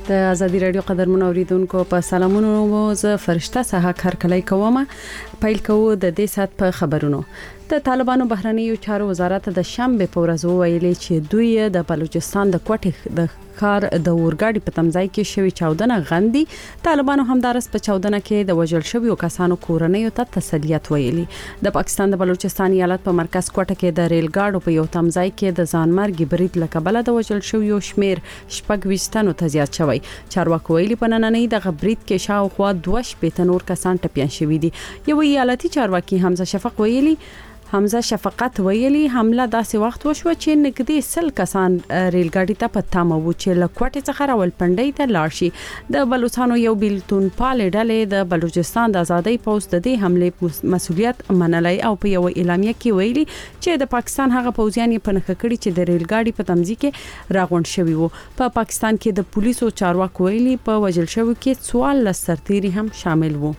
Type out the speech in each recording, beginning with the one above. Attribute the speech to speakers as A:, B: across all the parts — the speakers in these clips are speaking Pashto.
A: د ازادي رادیو قدرمن اوریدونکو په سلامونو مو زه فرشته سحق هرکلی کوم. پیل کوو د دې سات په خبرونو. د طالبانو بهرنیو چارو وزارت د شنبه په ورځ ویلي چې دوی د بلوچستان د کوټې د کار د اورګاډي په تمځای کې شوی چاودنه غندي. طالبانو همدارس په چاودنه کې د وژل شویو کسانو کورنیو ته تسلیت ویلي. د پاکستان د بلوچستان ایالت په مرکز کوټه کې د ریل ګاډو په یو تمځای کې د ځانمرګي برید لکبله د وژل شویو شمیر شپږ وشتنو ته زیات شوی. چارواکي ویلي په نننۍ د برید کې شاوخوا 2 نور کسان ټپيان شوي دي. یو ایالتي چارواکي حمزه شفقت ویلي حمله داسې وخت وشو چې نږدې 100 کسان ریل ګاډي ته په تمه و چې لکوټه څخه راولپنډي ته لاړ شي. د بلوچستان یو بیلتون پال ډلې د بلوچستان د آزادۍ پوسټ د دې حمله مسؤلیت منلای او په یو اعلامیه کې ویلي چې د پاکستان هغه پوځیان په نخښه کړي چې د ریل ګاډي په تمځي کې راغونډ شوی وو. په پاکستان کې د پولیسو چارواکو ویلي په وژل شوی کې 14 سرتیري هم شامل وو.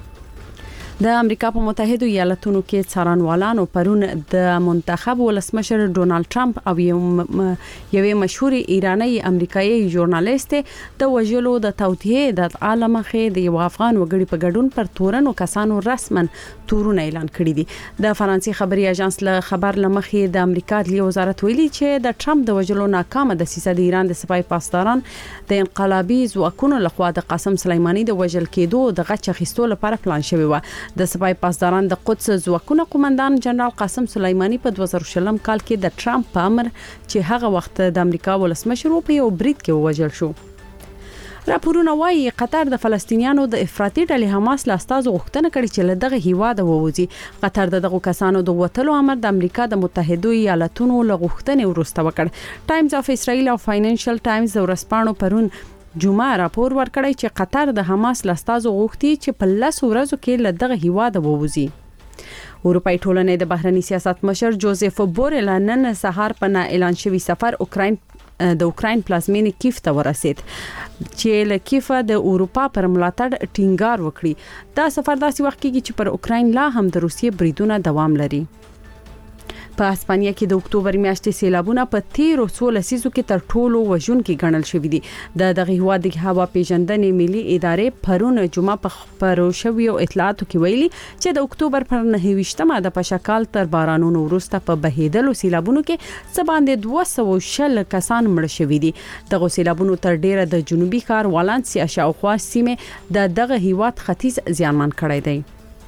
A: د امریکا په متحده ایالاتونو کې څارنوالانو پرون د منتخب ولسمشر ډونالد ټرمپ او یوې مشهور ایرانی امریکایي ژورنالیست د وژلو د توطئې د عالم خې د یو افغان وګړي په ګډون پر تورنو کسانو رسمن تورونه اعلان کړی دي. د فرانسې خبري اژانس له خبر لمخې د امریکا د وزارت ویلي چې د ټرمپ د وژلو ناکامه دسیسه د ایران د سپای پاسداران د انقلابي ځواکونو لخوا د قاسم سلیمانی د وژل کېدو د غچ اخیستو لپاره پلان شوی و. د سپای پاسداران د قدس ځواکونو قومندان جنرال قاسم سلیمانی په 2000 کال کې د ټرمپ په امر چې هغه وخت د امریکا ولسمشر په یو برید کې وژل شو. راپورونه وايي قطر د فلسطینیانو د افراطي ډلې حماس له استازو غوښتنه کړې چې له دغه هیواده ووځي. قطر دغه کسانو د وټلو امر د امریکا د متحده ایالاتونو له غوښتنې وروسته وکړ. ټایمز اف اسرائیل او فاینانشل ټایمز د ورځپاڼو پرون جمعه راپور ورکړی چې قطر د حماس لاستازو غوښتي چې په 10 ورځو کې له دغه هیواده ووځي. اروپای ټولنې د بهرنی سیاست مشر جوزف بورل نن سهار په اعلان شوی سفر د اوکراین پلازمینې کیف ته ورسید چې له کیف د اروپا پر ملاتړ ټینګار وکړي. دا سفر داسې وخت کې چې پر اوکراین لا هم د روسیې بریدونه دوام لري. په اسپانیا کې د اکتوبر میاشتې سیلابونه په 13 لسیزو کې تر ټولو وژونکي ګڼل شوې دي. دغه هیواد د هوا پیژندنې ملي ادارې پرون جمعه په خبرو شوی اطلاعاتو کې ویلي چې د اکتوبر پر 9مه د پشکال تر بارانونو وروسته په بهیدلو سیلابونو کې څه باندې 200 کسان مړ شوي دي. دغه سیلابونو تر ډیره د جنوبي ښار والنسیا شاوخوا سیمه دغه هیواد ختیځ زیانمن کړی دی.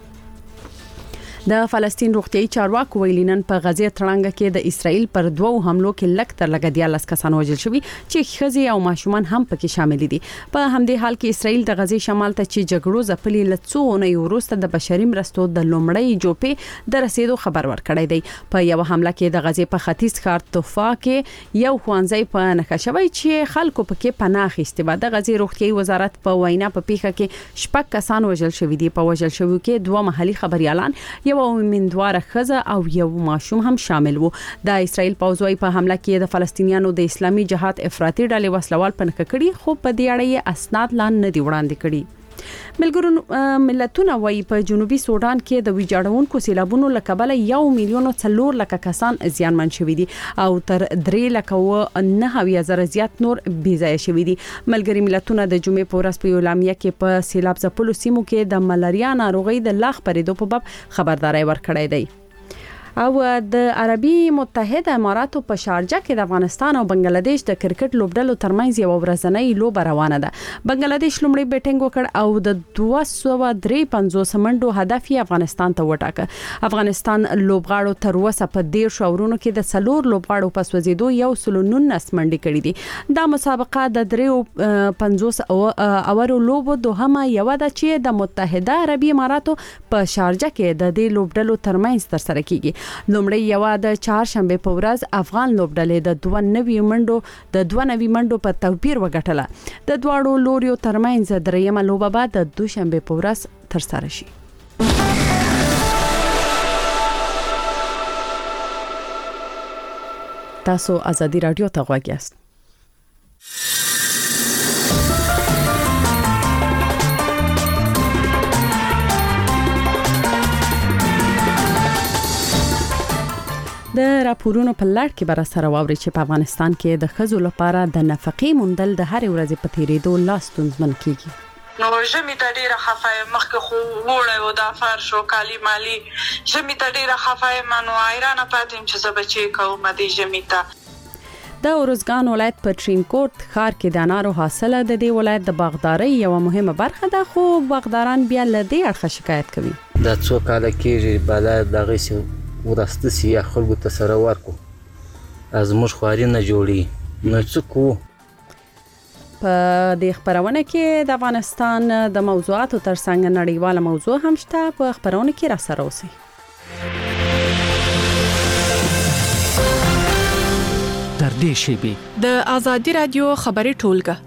A: د فلسطین روغتيایي چارواکو ویلي نن په غزه تړانګه کې د اسرائیل پر 2 حملو کې لک تر لګ 14 کسان وژل شوي چې ښځې او ماشومان هم پکې شامل دي. په همدې حال کې اسرائیل د غزه شمال ته چې جګړو ځپلي لڅونه وروسته د بشري مرستو د لومړی جوپې د رسیدو خبر ورکړی دی. په یو حمله کې د غزه په ختیځ ښار توفا کې یو خوانځي په نښه شوی چې خلکو پکې پناه اخیستي و. د غزه روغتيایي وزارت په وینا په پیښه کې 6 کسان وژل شوي دي. په وژل شویو کې 2 محلي خبريالان یو مندواره خزه او یو ماشوم هم شامل وو. د اسرائیل پوځوي په حمله کې د فلسطینیانو د اسلامي جهاد افراطي ډلې وسلوال پنځه کړي خو په دې اړه اسناد لا نه دی وړاندې کړي. ملګرو ملتونه وايي په جنوبي سودان کې د ویجاړونکو سیلابونو لکبله 1,400,000 کسان زیانمن شوي دي او تر 3,900,000 زیات نور بېځایه شوي دي. ملګري ملتونه د جمعې په ورځ په اعلامیه کې په سیلاب ځپلو سیمو کې د ملاریا ناروغي د لاغ پرېدو په باب خبرداري ورکړې ده. او د عربي متحده اماراتو په شارجه کې د افغانستان او بنگلاديش د کرکټ لوبډلو ترمنځ یو ورځنۍ لوبه روانه ده. بنگلاديش لومړی بیټینګ وکړ او د 253 منډو هدف یې افغانستان ته وټاکه. افغانستان لوبغاړو تر اوسه په 10 شاورونو کې د 4 لوبغاړو په سوځېدو 119 منډې کړې دي. دا مسابقه د 53 اورو لوبو دوهمه یو ده چې د متحده عربي اماراتو په شارجه کې د دې لوبډلو ترمنځ ترسره کیږي. لومړی یو د چهارشنبه په ورځ افغان لوبډلې د 92 منډو په توپیر وګټله. د دواړو لوریو ترمنځ دریمه لوبه بعد د دوشنبه په ورځ ترسره شي. تاسو ازادي رادیو ته غوږ یاست. د راپورونو په لړ کې بر سره واوري چې په افغانستان کې د ښځو لپاره د نفقې موندل د هر ورځې په تیریدو لاس ستونزمن کیږي.
B: نو ژمی ته ډیره خفای مخکې خو وړه و د فرش او کالی مالی ژمی ته ډیره خفای منو ایران پاتیم چې زبچې کوم د ژمی ته.
A: د اورزګان ولایت په ټرینکوټ ښار کې د انارو حاصله د دې ولایت د باغداري یو مهمه برخه ده، خو باغداران بیا له دې اړخه شکایت کوي.
C: دا څو کال کې بالا دغه سي ورسته سي خلکو ته سره ورکو از موږ خواري نه جوړي نو څه کو.
A: په دې خبرونه کې د افغانستان د موضوعاتو ترڅنګ نړیواله موضوع هم شته. په خبرونه کې را سره اوسئ.
D: در دې شیبي
E: د ازادي رادیو خبري ټولګه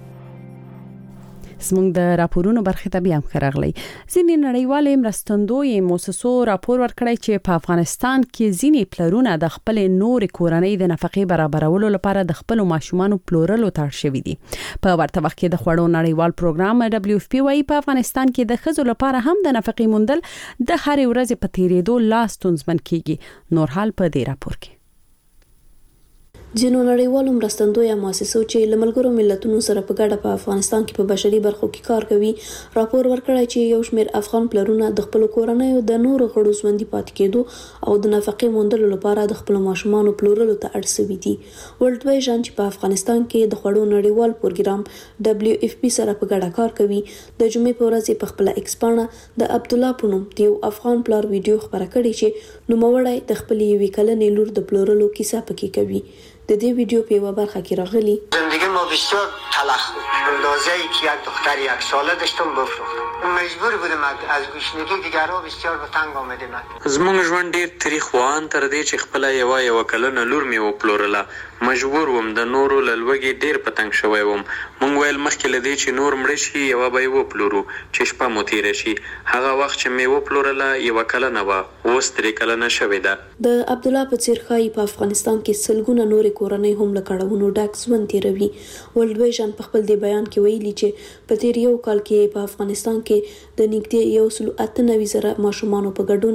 A: زموږ د راپورونو برخه ته بیا خراغلی. ځینې نړیوالې مرستندوی موسسو راپور ورکړی چې په افغانستان کې ځینې پلرونه د خپل نور کورنۍ د نفقې برابرولو لپاره د خپل ماشومان پلورلو ته اړ شوي دي. په ورته وخت کې د خوړو نړیوال پروګرام WFP وايي په افغانستان کې د ښځو لپاره هم د نفقې موندل د هر ورځې په تیریدو لاس ستونزمن کیږي. نور حال په دې راپور کې
F: ځینو نړیوالو مرستندویه مؤسسو چې له ملګرو ملتونو سره په ګډه په افغانستان کې په بشري برخو کې کار کوي راپور ورکړی چې یو شمېر افغان پلرونه د خپل کورنۍ د نورو غړو ژوندۍ پاتې کېدو او د نفقې موندلو لپاره د خپل ماشومان پلورلو ته اړ شوي دي. ورلد ویژن چې په افغانستان کې د خوړو نړیوال پروګرام WFP سره په ګډه کار کوي د جمعې په ورځ په خپل ایکس پاڼه د عبد الله په نوم یو افغان پلار ویډیو خبره کړې چې نوموړی د خپل یوې کلنې لور د پلورلو کیسه پکې کوي. د دې ویډیو په یوه برخه کې راغلی
G: زندگی ما بسیار تلخ بود. اندازه‌ای که یک دختر 1 ساله داشتم بفروختم. مجبور بودم از گوشنگی دیگرها بسیار به تنگ آمدم.
H: زموږ ژوند ډیر تاریخ وان تر دې چې خپل یو کلنه لور مې وپلورله. مجبور وم د نورو لوګي ډیر پتنګ شوی وم. مونږ ویل مخکې لدی چې نور مړ شي یو به وپلورو چې شپه مو تیر شي. هغه وخت چې مې وپلورله یو کلنه و اوس 3 کلنه شوې ده.
F: د عبد الله په څیر خای په افغانستان کې سلګونه نور کورنۍ هم له کړهونو ډک ژوند تیروي. ورلد ویژن په خپل دی بیان کې ویلي چې په تیر یو کال کې په افغانستان کې د نږدې 198,000 ماشومان په ګډون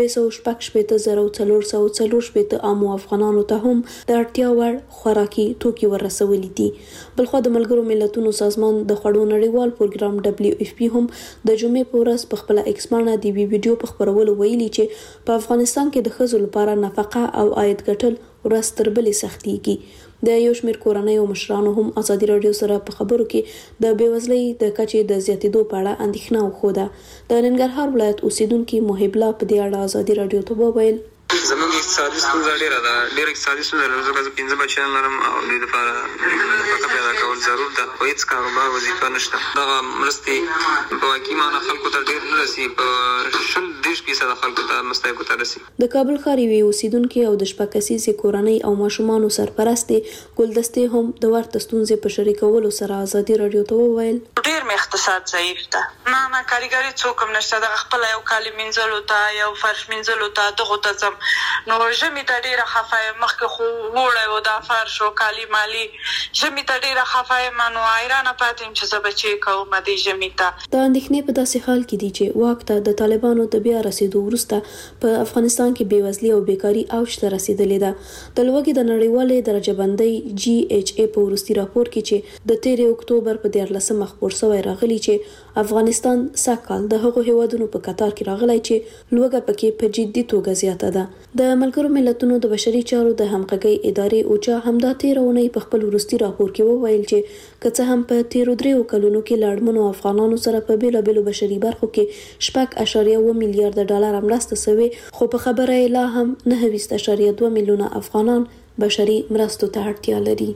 F: 314,440 عامو افغانانو ته هم د اړتیا وړ خوراکي توکي ورسولي دي. بلخو د ملګرو ملتونو سازمان د خوړو نړیوال پروګرام WFP هم د جمعې په ورځ په خپل ایکس پاڼه د ویډیو په خبرولو ویلي چې په افغانستان کې د ښځو لپاره نفقه او عاید ګټل ورځ تر بلې سختيږي. د یو شمېر کورنۍ او مشرانو هم ازادي رادیو سره په خبرو کې د بیوزلۍ د کچې د زیاتېدو په اړه اندېښنه وښوده. د ننګرهار ولایت اوسیدونکو محب الله په دې اړه ازادي رادیو ته وویل
I: زموږ اقتصادي ستونزه ډیره ده، ډیره اقتصادي ستونزه لرم. زه 15 بچیان لرم او د دې لپاره نفقه پیدا کول ضرور ده. خو هیڅ کاروبار وظیفه نشته. دغه مرستې په واقعي معنا خلکو ته ډیر نه رسي. په 20% خلکو ته مستحقو ته رسي.
F: د کابل ښار یوې اوسیدونکو او د شپږ کسیزې کورنۍ او ماشومانو سرپرست ګلدستې هم د ورته ستونزې په شریکولو سره ازادي رادیو ته وویل
B: ډیر مې اقتصاد ضعیف ده. نه کاریګری څوک هم نشته. د خپل یو کالی منځلو ته یو فرش منځلو ته دغه ته ځم. نو ژمی ته ډیره خفای مخکې خو وړه و د فرش او کالی مالی ژمی ته ډیره خفای منو ایران پاتیم چې زبچې کوم د ژمی ته.
F: د اندېښنې په داسې حال کې دي چې واک ته د طالبانو د بیا رسیدو وروسته په افغانستان کې بیوزلي او بیکاری اوج ته رسیدلې ده. د لوږې د نړیوالې درجه بندۍ GHA په وروستي راپور کې چې د 13 اکتوبر په 14 خبر شوی راغلی چې افغانستان سږکال د هغو هیوادونو په قطار کې راغلی چې لوږه پکې په جدي توګه زیاته ده. د ملګرو ملتونو د بشري چارو د همغږۍ ادارې اوچا همدا 13 اونۍ په خپل وروستي راپور کې وویل چې که څه هم په 13 کلونو کې لاړمنو افغانانو سره په بیلابیلو بشري برخو کې 6.1 میلیارډ ډالر مرسته شوې، خو په خبره یې لا هم 9.2 میلیونه افغانان بشري مرستو ته اړتیا لري.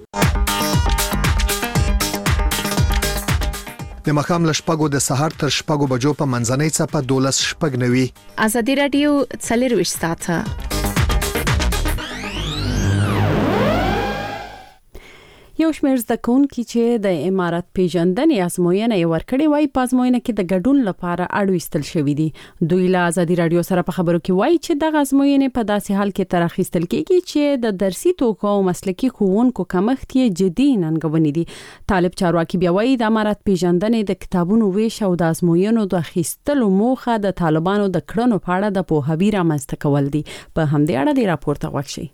J: د مخام لشپګو د سحر تر شپګو بجو په منځنۍ څپه 12:09.
E: ازادي رادیو 24 ساعته
A: یو شمېر زده کوونکي چې د امارات پیژندنې ازموینه یې ورکړې وای په ازموینه کې د ګډون لپاره اړ وستل شوې دي. دوی له ازادي رادیو سره په خبرو کې وای چې د ازموینې په داسې حال کې تر اخیستل کېږي چې د درسي توکو او مسلکي ښوونکو کمښت یې جدي ننګونې دي. طالب چارواکي بیا وای د امارات پیژندنې د کتابونو ویش او د ازموینو د اخیستلو موخه د طالبانو د کړنو په اړه د پوهاوی رامنځته کول دي. په همدې اړه د راپورته وکړي.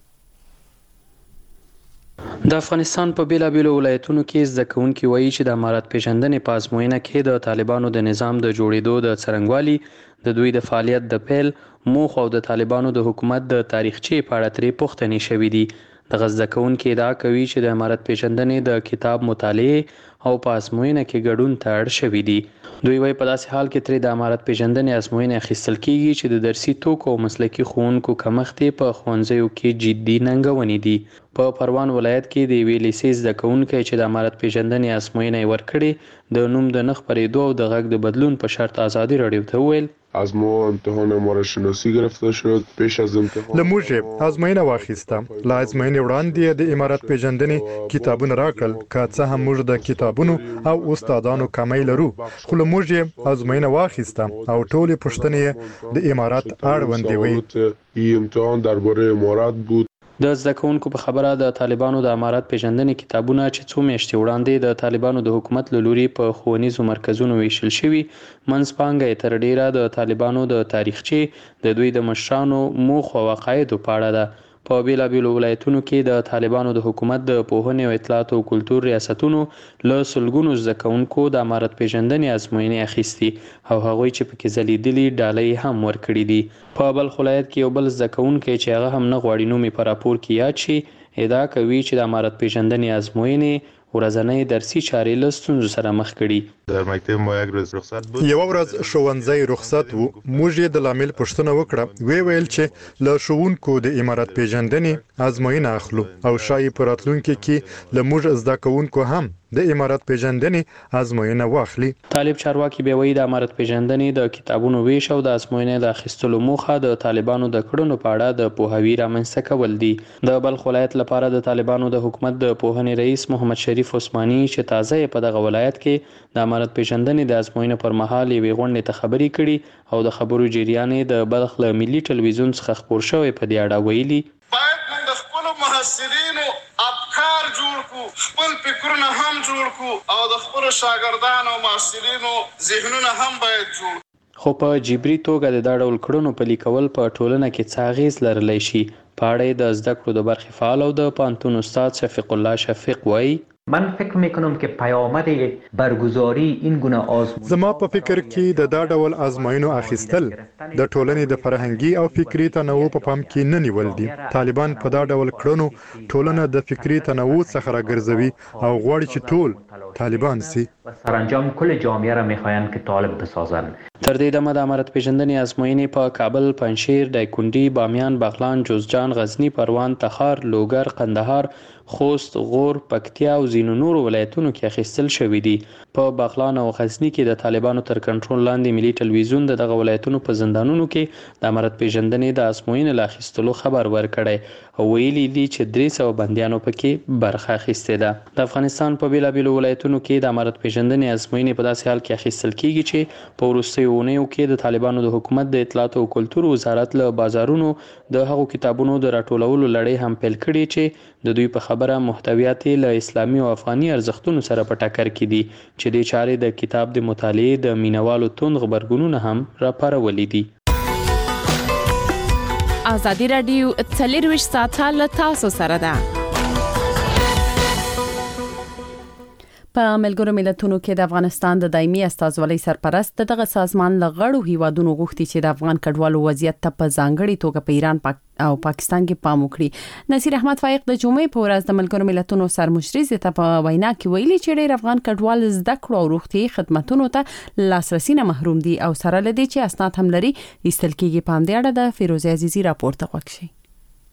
H: د افغانستان په بیلابیلو ولایتونو کې زده کوونکي وایي چې د امارات پیژندنې په ازموینه کې د طالبانو د نظام د جوړېدو د څرنګوالي، د دوی د فعالیت د پیل موخه او د طالبانو د حکومت د تاریخچې په اړه ترې پوښتنې شوې دي. د زده کوونکي ادعا کوي چې د امارات پیژندنې د کتاب مطالعه او په ازموینه کې ګډون ته اړ شوي دي. دوی وايي په داسې حال کې ترې د امارات پیژندنې ازموینه اخیستل کیږي چې د درسي توکو او مسلکي ښوونکو کمښت په ښوونځیو کې جدي ننګونې دي. په پروان ولایت کې د یوې لیسې زده کوونکی چې د امارات پیژندنې ازموینه یې ورکړې د نوم د نه خپرېدو او د غږ د بدلون په شرط ازادي رادیو ته وویل
K: از ما امتحان مارشناسی گرفته شد. پیش از امتحان
L: لموږ ازموینه واخیسته. لا ازموینې وړاندې د امارات پیژندنې کتابونه راکړل. که څه هم موږ د کتابونو او استادانو کمی لرو، خو لموږ ازموینه واخیسته او ټولې پوښتنې د امارات اړوندې وې.
K: این امتحان درباره امارات بود.
H: د زده کوونکو په خبره د طالبانو د امارات پیژندنې کتابونه چې څو میاشتې وړاندې د طالبانو د حکومت له لوري په ښوونیزو مرکزونو ویشل شوي، منځپانګه یې تر ډیره د طالبانو د تاریخچې، د دوی د مشرانو موخو او عقایدو په اړه ده. په بیلابیلو ولایتونو کې د طالبانو د حکومت د پوهنې او اطلاعات او کلتور ریاستونو له سلګونو زده کوونکو د امارات پیژندنې ازموینې اخیستي او هغوی چې پکې ځلیدلي ډالۍ هم ورکړي دي. په بلخ ولایت کې یو بل زده کوونکی چې هغه هم نه غواړي نوم یې په راپور کې یاد شي، ادعا کوي چې د امارات پیژندنې ازموینې ورځنی درسي چارې له ستونزو سره مخ کړي.
K: در مکتب ما یک روز رخصت بود.
L: یو ورځ ښوونځی رخصت وو. موږ یې د لامل پوښتنه وکړه. ویل چې له ښوونکو د امارات پیژندنې ازموینه اخلو او شایي په راتلونکي کې له موږ زده کوونکو هم د امارات پیژندنې ازموینه واخلي.
H: طالب چارواکي بیا وایي د امارات پیژندنې د کتابونو ویش او د ازموینې د اخیستلو موخه د طالبانو د کړنو په اړه د پوهاوی رامنځته کول دي. د بلخ ولایت لپاره د طالبانو د حکومت د پوهنې رئیس محمد شریف عثماني چې تازه په دغه ولایت کې د امارات پیژندنې د ازموینې پر مهال یوې غونډې ته خبرې کړي او د خبرو جریان د بلخ له ملي ټلویزیون څخه خپور شوی په دې اړه ویلي
M: باید موږ د خپلو محصلینو افکار جوړ کړو، خپل فکرونه هم جوړ کړو او د خپلو شاګردانو او محصلینو ذهنونه هم باید جوړ.
H: خو په جبري توګه د دا ډول کړنو پلي کول په ټولنه کې څه اغېز لرلی شي؟ په اړه د زده کړو د برخې فعال او د پوهنتون استاد شفیق الله شفیق وایي
N: من فکر میکنم که پیامد برگزاری این گونه آزمون
L: زما په فکر کې د دا ډول آزموینو اخیستل د ټولنې د فرهنګي او فکری تنوع په پام کې نه نیول دي. طالبان په دا ډول کړنو ټولنه د فکری تنوع څخه راګرځوي او غواړي چې ټول طالبان سي.
N: سرانجام کل جامعه را میخواهند که طالب بسازند.
H: تر دې دمه د امارت پیژندنې ازموینې په کابل، پنجشیر، دایکنډي، بامیان، بغلان، جوزجان، غزنی، پروان، تخار، لوګر، قندهار، خوست، غور، پکتیا او ځینو نورو ولایتونو کې اخیستل شوي دي. په بغلان او غزنی کې د طالبانو تر کنټرول لاندې ملي ټلویزیون د دغه ولایتونو په زندانونو کې د امارت پیژندنې د ازموینې له اخیستلو خبر ورکړی او ویلي دي چې 300 بندیانو پکې برخه اخیستې ده. د افغانستان په بیلابیلو ولایتونو کې د امارت پیژندنې ازموینې په داسې حال کې اخیستل کیږي چې په وروستیو اونیو کې د طالبانو د حکومت د اطلاعات او کلتور وزارت له بازارونو د هغو کتابونو د راټولولو لړۍ هم پیل کړې چې د دوی په خبره محتویات له اسلامي او افغاني ارزښتونو سره په ټکر کې دي چې د چارې د کتاب د مطالعې د مینوالو توند غبرګونونه هم راپارولي دي.
E: ازادي رادیو 24 ساعته له تاسو سره ده.
A: په ملګرو ملتونو کې د افغانستان د دایمي استازولۍ سرپرست دغه سازمان له غړو هیوادونو غوښتي چې د افغان کډوالو وضعیت ته په ځانګړي توګه په ایران او پاکستان کې پام وکړي. نصیر احمد فائق د جمعې په ورځ د ملګرو ملتونو سرمشري ته په وینا کې ویلي چې ډېر افغان کډوال زده کړو او روغتي خدماتو ته لاسرسي نه محروم دي او سره لدی چې اسناد هم لري ایستل کېږي. په همدې اړه د فیروزه عزیزی راپور ته وکړي.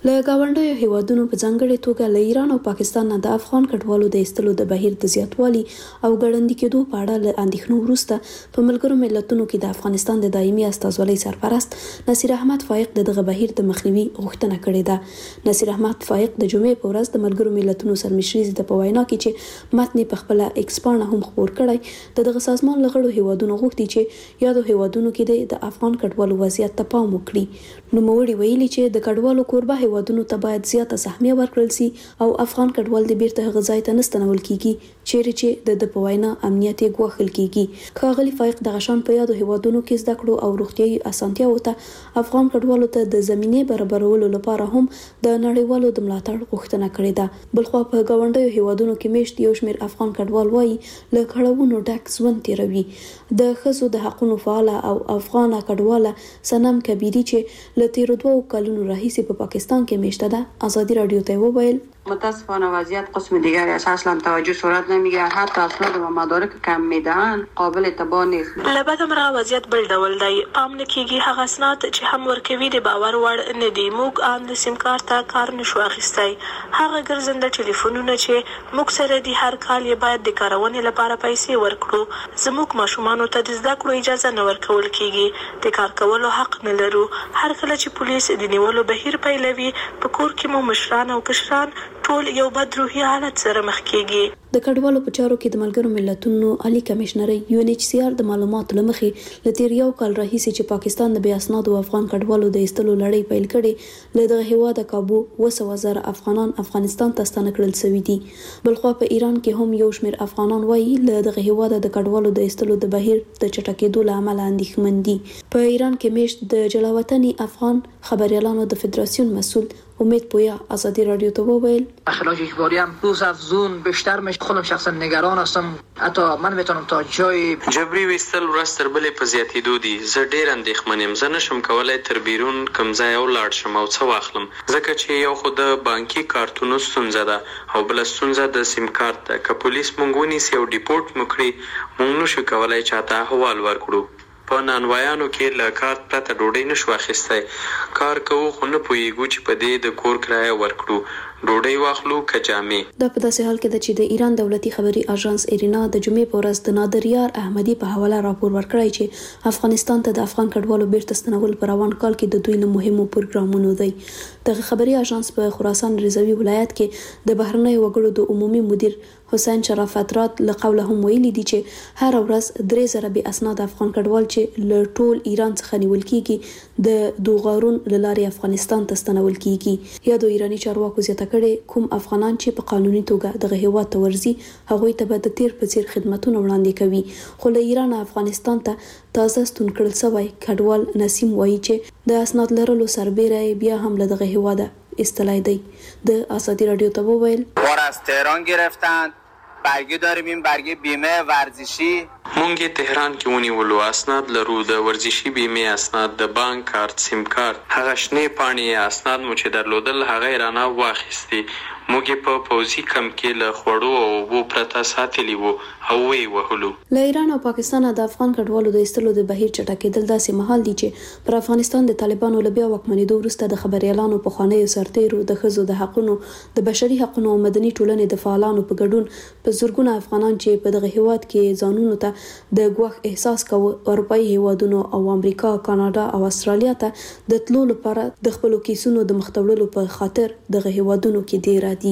F: له گاونډیو هیوادونو په ځانګړي توګه له ایران او پاکستان نه د افغان کډوالو د ایستلو د بهیر د زیاتوالي او ګړندي کېدو په اړه له اندېښنو وروسته په ملګرو ملتونو کې د افغانستان د دایمي استازولۍ سرپرست نصیر احمد فائق دغه بهیر د مخنیوي غوښتنه کړې ده. نصیر احمد فائق د جمعې په ورځ د ملګرو ملتونو سرمشري د په وینا کې چې متن په خپل ایکس پاڼه هم خبر کړی دغه سازمان لغړو هیوادونو غوښتي چې یادو هیوادونو کې د افغان کډوالو وضعیت ته پام وکړي. نو موړي ویلي چې د کډوالو کوربه هیوادونو ته باید زیاته سهمیه ورکړل سي او افغان کډوال د بیرته هغه ځای ته نستنول کیږي چیرې چې د په وینا امنیت یې ګواښل کیږي. ښاغلي فائق د غشان په یادو هیوادونو کې زده کړو او روغتيایي اسانتیاوو ته افغان کډوالو ته د زمینه برابرولو لپاره هم د نړیوالو د ملاتړ غوښتنه کړې ده. بلخو په گاونډیو هیوادونو کې میشت یو شمېر افغان کډوال وایي له کړهونو ډک ژوند تیروي. د ښځو د حقوقو فعال او افغان کډواله سنم کبیری چې له تیرو 2 کلونو راهیسې په پاکستان کې میشته ده آزادی رادیو ته وویل
O: متاسفانه وضعیت قسم دیگری است، اصلا توجه صورت نمیگیرد، حتی اسناد و مدارک کم میدهند قابل اعتبار نیست.
P: لبد مرغه وضعیت بل ډول دی، پام نه کیږي هغه اسناد چې هم ورکوي د باور وړ نه دي. موږ ان د سیم کارت ته کار نشو اخیستی، هغه ګرځنده ټلیفونونه چې موږ سره دي هر کال یې باید د کارونې لپاره پیسې ورکړو. زموږ ماشومان ته د زده کړو اجازه نه ورکول کیږي، د کار کولو حق نه لرو. هر کله چې پولیس د نیولو بهیر پیلوي په کور کې مو مشران او کشران ټول یو بد روحي حالت سره مخ کیږي.
F: د کډوالو په چارو کې د ملګرو ملتونو عالی کمشنر UNHCR د معلوماتو لمخې ل تیر یو کال راهیسې چې پاکستان د بیا اسنادو افغان کډوالو د ایستلو لړۍ پیل کړي له دغه هیواده کابو 200,000 افغانان افغانستان ته ستانه کړل شوي دي. بلخو په ایران کې هم یو شمېر افغانان وایي له دغه هیواده د کډوالو د ایستلو د بهیر د چټکېدو له امله اندېښمن دي. په ایران کې میشت د جلاوطني افغان خبریالانو د فدراسیون مسئول امید پویا آزادی رادیو ته وویل
Q: اخلاق اجباری هم روز افزون بیشتر میشه. خودم شخصا نگران هستم، حتی من میتونم تا جای
H: جبري وستل ورځ تر بلې په زیاتېدو دي. زه ډېر اندېښمن یم، زه نشم کولی تر بیرون کوم ځای ولاړ شم او څه واخلم، ځکه چې یو خو د بانکي کارتونو ستونزه ده او بله ستونزه د سیم کارت ده. که پولیس موږ ونیسي او ډیپورټ مو کړي موږ نشو کولی چاته احوال ورکړو. په نانوایانو کې له کارت پرته ډوډۍ نشو اخیستی، کار کوو خو نه پوهېږو چې په دې د کور کرایه ورکړو، ډوډۍ واخلو که جامې.
F: دا په داسې حال کې ده چې د ایران دولتي خبري اژانس ایرینا د جمعې په ورځ د نادر یار احمدي په حواله راپور ورکړی چې افغانستان ته د افغان کډوالو بیرته ستنول په روان کال کې د دوی له مهمو پروګرامونو دی. دغه خبري اژانس په خراسان رضوي ولایت کې د بهرنیو وګړو د عمومي مدیر حسین شرافت رات له قوله هم ویلي دي چې هر ورځ 3,000 بې اسناد افغان کډوال چې له ټول ایران څخه نیول کیږي د دوغارون له لارې افغانستان ته ستنول کیږي. یا د ایرانی چارواکو زیاته کړي کوم افغانان چې په قانوني توګه دغه هیواد ته ورځي هغوی ته به د تیر په څیر خدماتونه وړاندې کوي. خو له ایران افغانستان ته تازه ستون کړل شوی کډوال نسیم وایي چې د اسناد لرلو سربیره بیا هم له دغه هیواده استلای دی. د آزادی رادیو ته وویل
R: ما از تهران گرفتند، برگه داریم، این برگه بیمه ورزشی
H: مونږ تهران کې ونیولو، اسناد لرو د ورزشي بیمه اسناد، د بانک کارت، سیم کارت، هغه شنې پاڼې اسناد مو چې درلودل هغه رانه واخیستي. موږ په پوځي کمپ کې له خوړو او اوبو پرته ساتلی وو او وی وهلو.
F: له ایران او پاکستان د افغان کډوالو د ایستلو د بهیر چټکېدل داسې مهال دي چې پر افغانستان د طالبانو له بیا واکمنېدو وروسته د خبريالانو په خوانیو سرتیرو د ښځو د حقونو، د بشري حقونو او مدني ټولنې د فعالانو په ګډون په زورګونه افغانان چې په دغه هیواد کې ځانونو ته د ګواښ احساس کوي اروپایي هیوادونو او امریکا، کاناډا او استرالیا ته د تلو لپاره د خپل کیسونو د مختوړلو په خاطر دغه هیوادونو کې ډیر دي.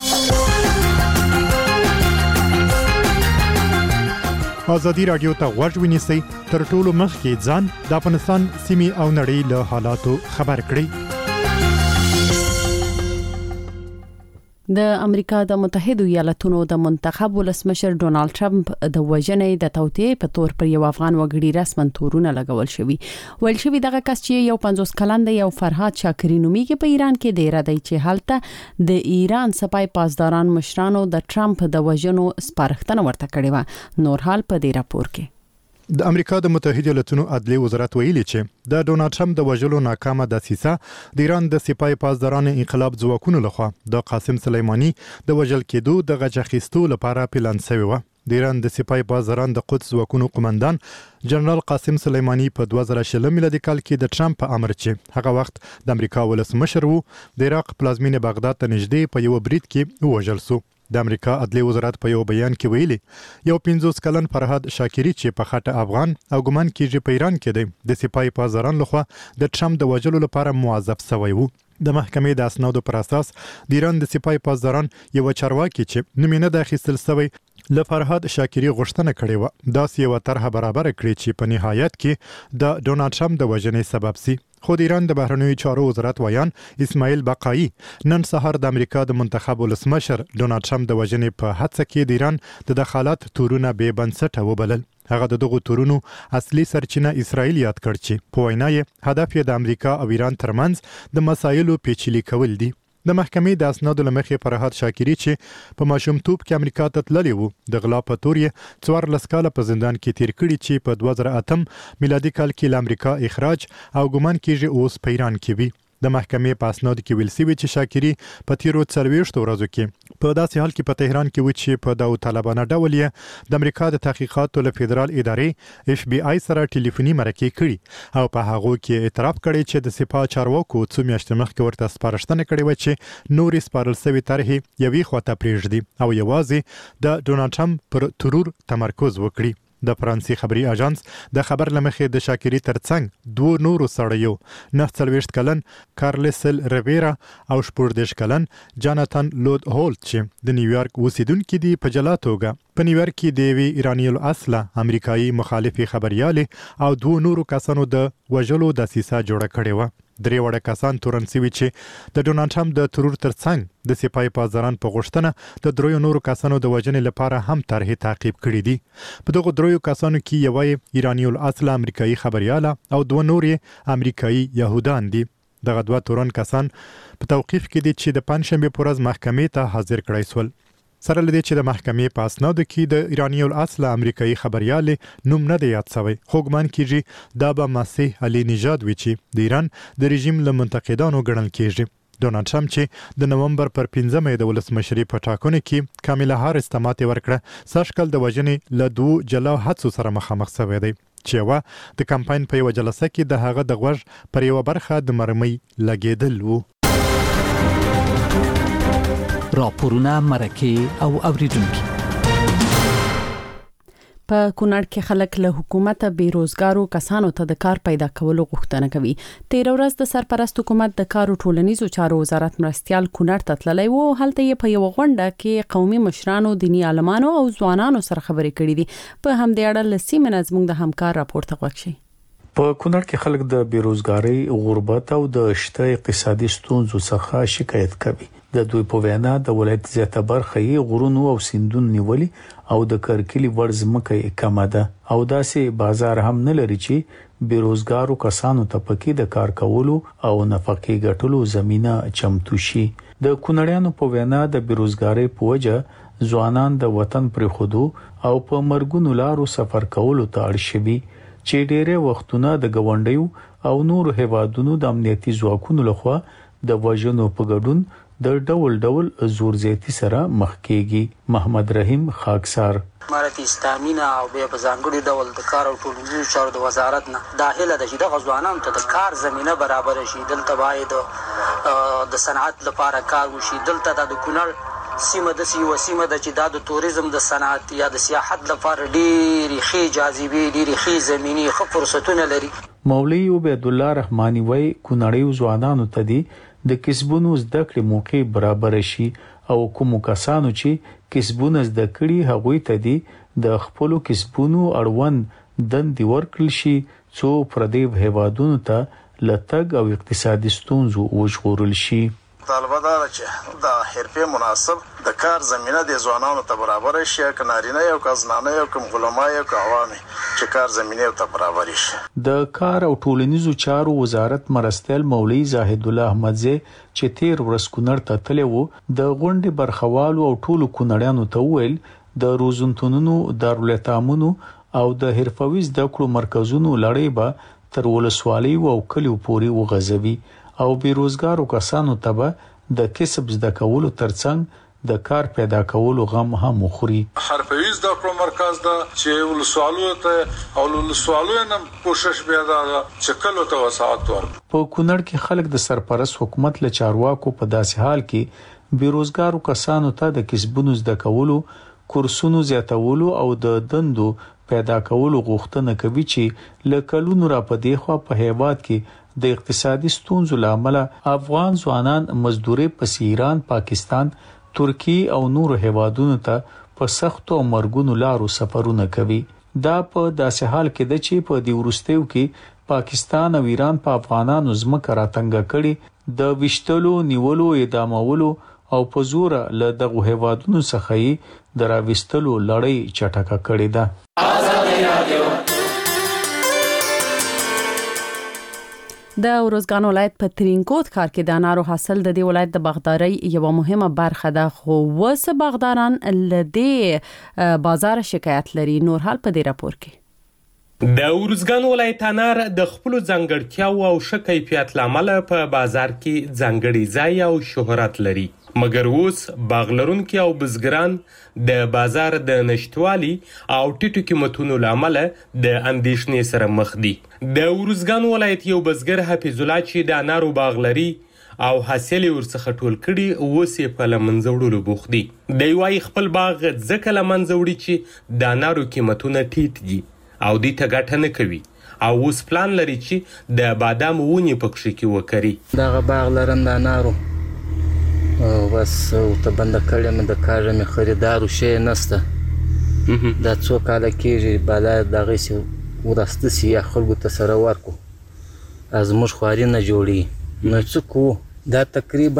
L: آزادی رادیو ته غوږ ونیسئ، تر ټولو مخکې ځان د افغانستان سیمې او نړۍ له حالاتو خبر کړئ.
A: د امریکا د متحده ایالاتونو د منتخب ولسمشر ډونالد ټرمپ د وژنې د توطئې په تور پر یو افغان وګړي رسمن تورونه لګول شوی. ویل شوی دغه کس چې یو 50 کلن دی، یو فرهاد شاکری نومیږي، په ایران کې ډیر دی چې هلته د ایران سپای پاسداران مشرانو د ټرمپ د وژنو سپارښتنه ورته کړې و. نور حال په دې راپور کې
L: د امریکا د متحده ایالاتونو عدلي وزارت ویلي چې د ډونالد ټرمپ د وژلو ناکامه دسیسه د ایران د سپای پاسداران انقلاب ځواکونو لخوا د قاسم سلیمانی د وژل کېدو د غچ اخیستو لپاره پلان شوی و. د ایران د سپاه بازاران د قدس ځواکونو قومندان جنرال قاسم سلیمانی په 2020 میلادي کال کې د ټرمپ په امر چې هغه وخت د امریکا ولسمشر وو د عراق پلازمینه بغداد ته نږدې په یو برید کې وژل شو. د امریکا عدلي وزارت په یو بیان کې ویلي یو 50 کلن فرهاد شاکری چې په خاطر افغان او ګمان کېږي په ایران کې دی د سپاه بازاران لخوا د ټرمپ د وژلو لپاره موظف شوی وو. د محکمې د اسنادو پر اساس د ایران د سپاه بازاران یو چارواکي چې نومینه د اخیستل شوی له فرهاد شاکری غوښتنه کړې و داس یو طرحه برابر کړې چې په نهایت کې د ډونالد ټرمپ د وژنې سبب سي. خو د ایران د بهرنیو چارو وزارت ویان اسماعیل بقایي نن سهار د امریکا د منتخب ولسمشر ډونالد ټرمپ د وژنې په هڅه کې د ایران د دخالت تورونه بې بنسټه وبلل. هغه دغه تورونو اصلي سرچینه اسرائیل یاد کړ چې په وینا یې هدف یې د امریکا او ایران ترمنځ د مسایلو پیچلي کول دي. د محکمې د اسنادو لمخې فرهاد شاکری چې په ماشومتوب کې امریکا ته تللی وو د غلا په تور یې 14 کاله په زندان کې تیر کړي چې په 2008 میلادي کال کې له امریکا اخراج او ګمان کېږي اوس په ایران کې وي. د محکمې په اسنادو کې ویل شوی چې شاکری په تیرو 40 ورځو کې په داسې حال کې په تهران کې و چې په داو طالبانه ډول یې د امریکا د تحقیقاتو له فدرال ادارې FBI سره ټلیفوني مرکې کړي او په هغه کې اعتراف کړی چې د سپاه چارواکو څو میاشتې مخکې ورته سپارښتنه کړې و چې نورې سپارل شوی طرحې یوې خواته پرېږدي او یوازې د ډونالد ټرمپ پر ترور تمرکز وکړي. د فرانسې خبري اژانس د خبر لمخې د شاکری ترڅنګ دوه نورو سړیو 49 کلن کارلسل ریویرا او 14 کلن جاناتان لود هولت چې د نیویارک اوسیدونکو دي په جلا توګه په نیویارک کې د وی ایرانی الاصله امریکایي مخالفي خبرياله او دوه نورو کسانو د وژلو د سیسه جوړه کړې و. درې وړه کسان تورن سوي چې د ډونالد ټرمپ د ترور ترڅنګ د سپاه بازاران په غوښتنه د دریو نورو کسانو د وژنې لپاره هم طرحې تعقیب کړې دي. په دغه دریو کسانو کې یو ایرانی الاصله امریکایي خبرياله او دوه نورې امریکایي يهودان دي. دغه دوه تورن کسان په توقيف کې دي چې د پنځشنبه پر ورځ محکمې ته حاضر کړای شول. سره لدی چې د محکمې په اسنادو کې د ایرانی الاصله امریکایي خبرياله نوم نه دی یاد شوی. خوګمان کیږي دا به مسیح علي نژاد وی چې د ایران د رژیم له منتقدانو ګڼل کیږي. ډونالد ټرمپ چې د نومبر پر 15 د ولسمشري په ټاکنو کې کاملا هاریس ته ماتې ورکړه ساشکل د وژنې له دوه جلا حادثو سره مخامخ شوی دی چې وا د کمپاین په یو جلسه کې د هغه د غوږ پر یو برخه د مرمۍ لګیدل وو.
D: راپورونه مرکه او اوریدونکو
A: په کونړ کې خلک له حکومت بیروزګارو کسانو ته د کار پیدا کولو غوښتنه کوي. 13 ورځ د سرپرست حکومت د کار او ټولنیزو چارو وزارت مرستيال کونړ ته تللی وو. هلته یې په یو غونډه کې قومي مشرانو، دینی عالمانو او ځوانانو سره خبرې کړې دي. په همدې اړه لسی منظم د همکار راپور ته وکړي.
S: په کونړ کې خلک د بیروزګاری، غربت او د شته اقتصادي ستونزو څخه شکایت کوي. د دوی په وینا د ولایت زیاته برخه یې غرونو او سیندونو نیولي او د کرکلي ورزمکه کمه ده او داسې بازار هم نه لري چې بیروزګارو کسانو ته پکې د کار کولو او نفقې ګټلو زمينه چمتو شي. د کونړیانو په وینا د بیروزګاری په وجه ځوانان د وطن پر خودو او په مرګونو لارو سفر کولو ته اړ شوي چې ډېره وختونه د غونډیو او نور هیوادونو د امنیتي ځواکونو لخوا د وژنو په ګډون د ډول ډول زور زیاتی سره مخ کېږي. محمد رحیم خاکسار
T: امارت اسلامي نه او به په ځانګړي ډول د کار او ټولنیزو چارو د وزارت نه داخله د چې د غزوانانو ته د کار زمينه برابر شي. دلته باید د صنعت لپاره کار وشي. دلته د کونړ سیمه د سیمه د چې د توریزم د صنعت یا د سیاحت لپاره ډېری خې جاذبه ډېری خې زميني خو فرصتونه لري.
S: مولوی عبد الله رحماني وای کونړیو ځوانانو ته دي د کسبونو زده کړې موقع برابر شي او کوم کسانو چې کسبونه زده کړي هغوی ته دي د خپل کسبونو اړوند دندې ورکړل شي څو پردیو هیوادونو ته لټګ او اقتصادي ستونزو وژغورل شي.
M: طالبه دا چې د حرفه مناسب د کار زمينه د ځوانانو ته برابر شي که نارینه یو که زنانه یو که غلامه یو که عوامي چې کار زمينه ته برابر شي.
S: د کار او ټولنیزو چارو وزارت مرستيال مولوی زاهد الله احمدزی چې 13 ورځ کونړ ته تللی وو د غونډې برخوالو او ټولو کونړیانو ته ویل د روزنتونونو دارالتعامونو او د حرفوي زده کړو مرکزونو لړۍ به تر ولسوالۍ او کلیو پورې وغځوي او بیروزګارو کسانو ته به د کسب زده کولو ترڅنګ د کار پیدا کولو غم هم وخوري.
U: حرفوي زده کړو مرکز دا چې ولسوالو ته او ولسوالو نه کوشش بیا دا چې کله ته وسعت ورکړي.
S: په کونړ کې خلک د سرپرست حکومت له چارواکو په داسې حال کې بیروزګارو کسانو ته د کسبونو زده کولو، کورسونو زیاتولو او د دندو پیدا کولو غوښتنه کوي چې له کلونو را پدې خوا په هیواد کې د اقتصادي ستونزو لامل افغان ځوانان مزدوري په ایران، پاکستان، ترکی او نورو هیوادونو ته په سختو او مرګونو لارو سفرونه کوي. دا په داسې حال کې ده چې په دې وروستیو کې پاکستان او ایران په افغانانو ځمکه راتنګه کړي، د وشتلو، نیولو، اعدامولو او په زور له دغه هیوادونو څخه د راوستلو لړۍ چټکه کړې ده.
A: د ورزګان ولایت په ترینکوټ ښار کې د انارو حاصل د دې ولایت د باغدارۍ یو مهمه برخه ده، خو وسه باغداران لدې بازار شکایت لري. نور حال په دې راپور کې.
V: د ورزګان ولایت انار د خپل ځانګړتیاو او ښه کیفیت لامل په بازار کې ځانګړي ځای او شهرت لري، مګر اوس باغلرونکو او بزګران د بازار د نشټوالي او ټیټو قیمتونو لامل د اندېښنې سره مخ دي. د ورزګان ولایت یو بزګر حفیظ الله چې د انارو باغ لري او حاصل ورڅخه ټول کړي، اوس یې په لمنځه وړلو بوخت دي. دی وايي خپل باغ ځکه لمنځه وړي چې د انارو قیمتونه ټیټ دي او دې ته ګټه نه کوي، او اوس پلان لري چې د بادام ونې پکښې کې وکري.
C: دغه باغ لرم د انارو بس ته بنده کړې مې د کاږه مې خریدارو شی نسته. دا څو کاله کېږي بالا دغسې ورسته سي یا خلکو ته سره ورکو، زموږ خواري نه جوړي نو څه کوو. دا تقریبا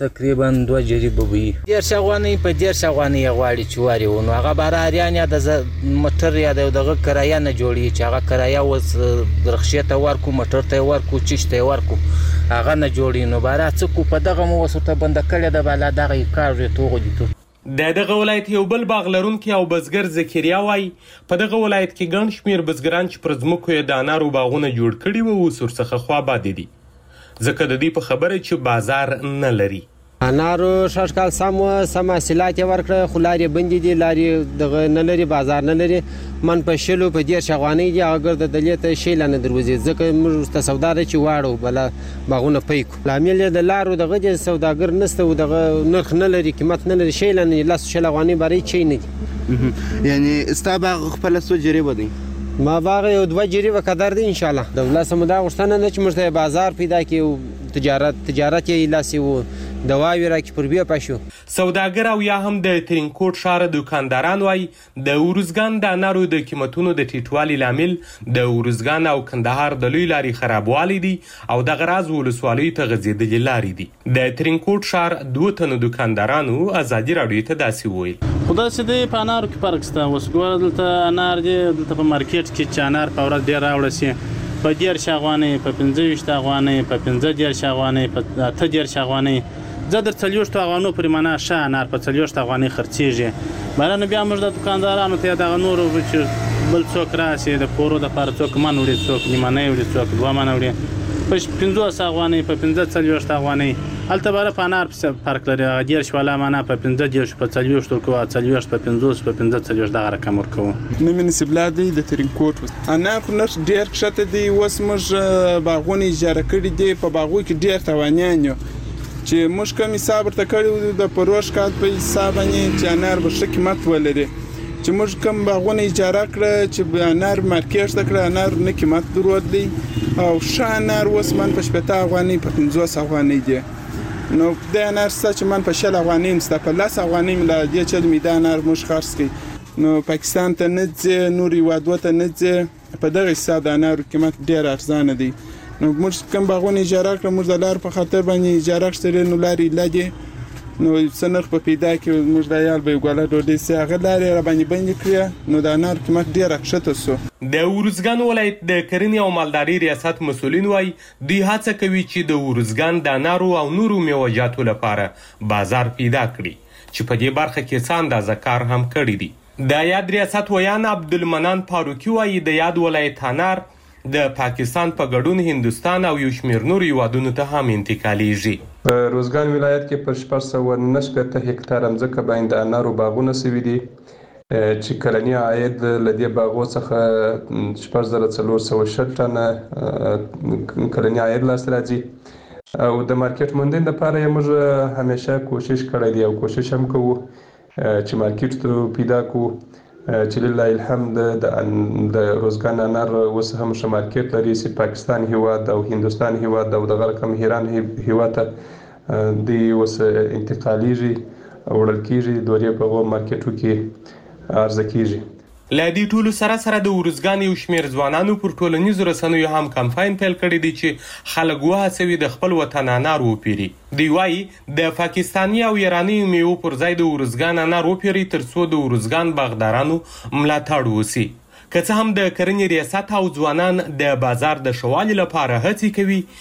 C: 2 جریبه به وي. 1.5 افغانۍ په 1.5 افغانۍ غواړي چې واري و، نو هغه بهراریان یا د موټر یا د دغه کرایه نه جوړي چې هغه کرایه اوس رخصې ته ورکو، موټر ته ورکو، چیش ته ورکو، هغه نه جوړي. نو بارا څه کو په دغه مو وسو ته بنده کړی د بالا دغه کار توغو دي.
V: د دغه ولایت یو بل باغ لرونکي او بزګر ذکریا وایي په دغه ولایت کې ګڼ شمېر بزګران چې پر ځمکو یې د انارو باغونه جوړ کړي وو اوس ورڅخه خواباده دي، ځکه د دې په خبره چې بازار نه لري.
W: انارو شاشکال سم حاصلات یې ورکړه، خو لارې بندې دي، لارې دغه نه لري، بازار نه لري. من په شلو په 1.5 افغانۍ دي، هغه ګرده دلې ته شی لا نه دروځي، ځکه موږ ته سودا ده چې واړو بله باغونه پیکو. لامل یې د لارو دغه د سوداګر نسته و دغه نرخ نه لري، قیمت نه لري، شی لا نه 10 افغانۍ بری چی نه دي.
X: یعنی ستا باغ خپل څو جریبه دی؟
W: ما باغ یو 2 جریبه قدر دی ان شاء الله. د ولاسه مدا غشتنه نه چې موږ ته بازار پیدا کړو، تجارت یې لاسي وو، دواوی را کې پر بیا پښو.
V: سوداګر او یا هم د ترینکوټ ښار دکانداران وایي د ورزګان د انارو د قیمتونو د ټیټوالي لامل د ورزګان او کندهار د لوی لارې خرابوالی دي او دغه راز ولسوالیو ته غځېدلې لارې دي. د ترینکوټ ښار 2 تنو دکاندارانو ازادي راډیو ته داسې وویل.
Y: خو داسې دی په انارو کې فرق شته. اوس ګوره دلته انار دی، دلته په مارکیټ کې چې انار په ورځ ډېر راوړه سي په 1.5 افغانۍ، په 25 افغانۍ، په 15 افغانۍ، په 18 افغانۍ. زه در 40 افغانو پورې معنا ښه انار په 40 افغانۍ خرڅېږي. بله نو بیا موږ د دکاندارانو ته دغه نورو چې بل څوک راسي د پورو دپاره څوک من وړي، څوک نیمانۍ وړي، څوک 2 منه وړي، په 15 افغانۍ، په 15 افغانۍ. هلته باره په انار فرق لري، 1.5 والا معنا په 15 په 40 ورکوو، 40 په 50 په 45 دغه رقم ورکوو.
Z: نومې نصیب الله دی د ترینکوټ. انار خو نرخ ډېر کښته دی. اوس موږ باغونه اجاره کړي دي، په باغو کې ډېر تاوانیان یو چې موږ کوم حساب ورته کړی د پروش کال په حساب باندې چې انار به ښه قیمت ولري، چې موږ کوم باغونه اجاره کړه چې انار مارکیټ ته کړه، انار نه قیمت درلودلی او ښه انار اوس من په 15 افغانۍ په 50 افغانۍ دی. نو د انار ستا چې من په 60 افغانۍ م ستا په 10 افغانۍ م له دې چې مې دا انار موږ خرڅ کړي. نو پاکستان ته نه ځي، نور هیوادو ته نه ځي، په دغه حساب د انارو قیمت ډېر ارزانه دی. نو موږ کوم باغونه اجاره کړه، موږ د لار په خاطر باندې اجاره کړې، نو لارې لګي، نو څه نرخ په پیدا کې موږ د یال به یو ګوله ډوډۍ سي هغه لارې را باندې بندې کړې، نو د انار قیمت ډېر کښته سو.
V: د ورزګان ولایت د کرنې او مالدارۍ ریاست مسؤلین وایي دوی هڅه کوي چې د ورزګان د انارو او نورو میوه‌جاتو لپاره بازار پیدا کړي، چې په دې برخه کې څه اندازه کار هم کړی دی. د یاد ریاست ویان عبدالمنان فاروقي وایي د یاد ولایت انار د پاکستان په ګډون هندستان او یو شمېر نورو هیوادونو ته هم انتقالیږي.
B: په روزګان ولایت کې پر 649 هکتاره ځمکه باندې د انارو باغونه سوي دي چې کلنی عاید له دې باغو څخه 6460 ټنه کلنی عاید لاسته راځي او د مارکیټ موندنې لپاره یې موږ همیشه کوشش کړی دی او کوشش هم کوو چې مارکیټ ته پیدا کړو چې لله الحمد د روزګان انار اوس هم ښه مارکیټ لري چې پاکستان هیواد او هندوستان هیواد او دغه رقم ایران هیواد ته د اوس انتقالیږي او وړل کېږي دورې په هغو مارکیټو کې عرضه کیږي.
V: له دې ټولو سره د ارزګان یو شمېر ځوانانو پر ټولنیزو رسنیو هم کمپاین پیل کړی دی چې خلک وهڅوي د خپل وطن انار وپیري. دوی وایي د پاکستاني او ایراني میوو پر ځای د ارزګان انار وپیري ترڅو د ارزګان باغدارانو ملاتړ وسی. که څه هم د کرنې ریاست او ځوانان د بازار د ښه والي لپاره هڅې کوي